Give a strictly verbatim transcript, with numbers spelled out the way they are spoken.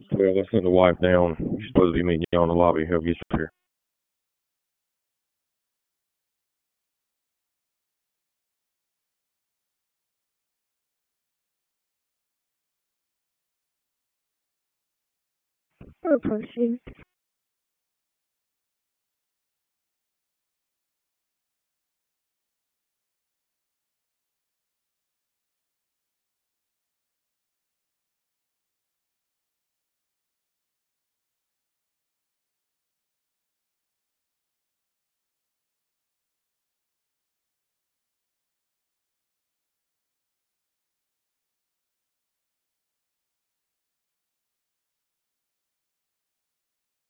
Well, let's send the wife down. She's supposed to be meeting you on the lobby. He'll get you here. Approaching.